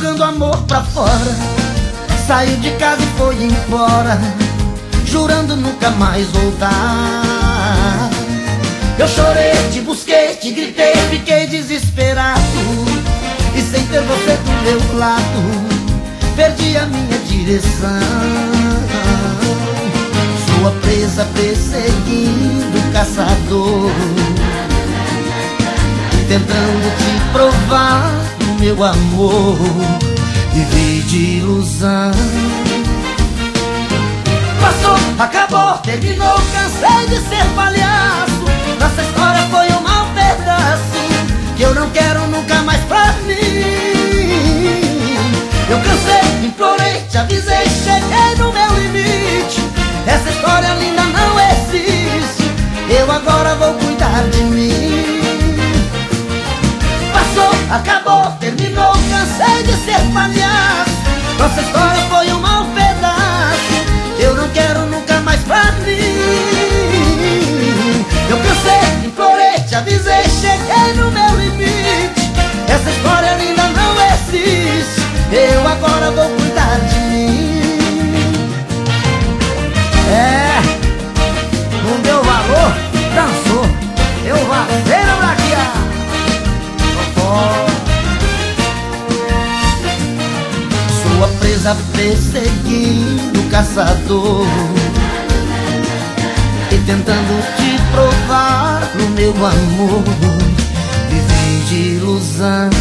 jogando amor pra fora. Saiu de casa e foi embora, jurando nunca mais voltar. Eu chorei, te busquei, te gritei, fiquei desesperado. E sem ter você do meu lado, perdi a minha direção. Sua presa perseguindo o caçador, tentando te provar o meu amor. Vivi de ilusão. Passou, acabou, terminou, cansei de ser palhaço. Nossa história foi um mau pedaço que eu não quero nunca mais pra mim. Eu cansei, implorei, te avisei, cheguei no meu limite. Essa história linda não existe, eu agora vou cuidar de mim. Passou, acabou, terminou, cansei de ser palhaço. Nossa história foi um mau pedaço que eu não quero nunca mais pra mim. Eu cansei, implorei, te avisei, cheguei no meu limite. Essa história linda não existe, eu agora vou cuidar de mim. É, não deu valor, dançou. Eu vazei na braquia. Sua presa perseguindo o caçador e tentando te provar o meu amor. Vivi de ilusão.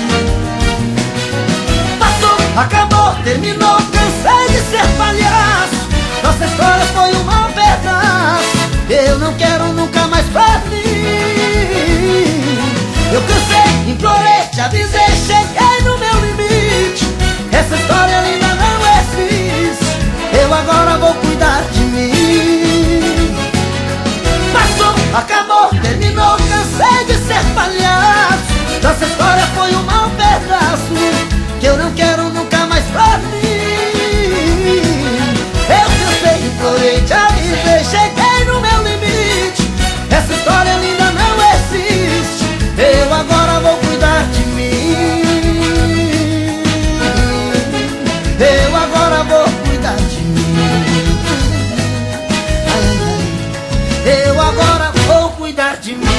Passou, acabou, terminou, cansei de ser palhaço. Nossa história foi um mau pedaço, eu não quero nunca mais pra mim. Eu cansei, implorei, te avisei, cheguei no meu limite. Essa história linda não existe, eu agora vou cuidar de mim. Passou, acabou, terminou, cansei de ser palhaço. Nossa história foi um mau pedaço que eu não quero nunca mais pra mim. Eu cansei, implorei, te avisei, cheguei no meu limite. Essa história linda não existe, eu agora vou cuidar de mim. Eu agora vou cuidar de mim. Eu agora vou cuidar de mim.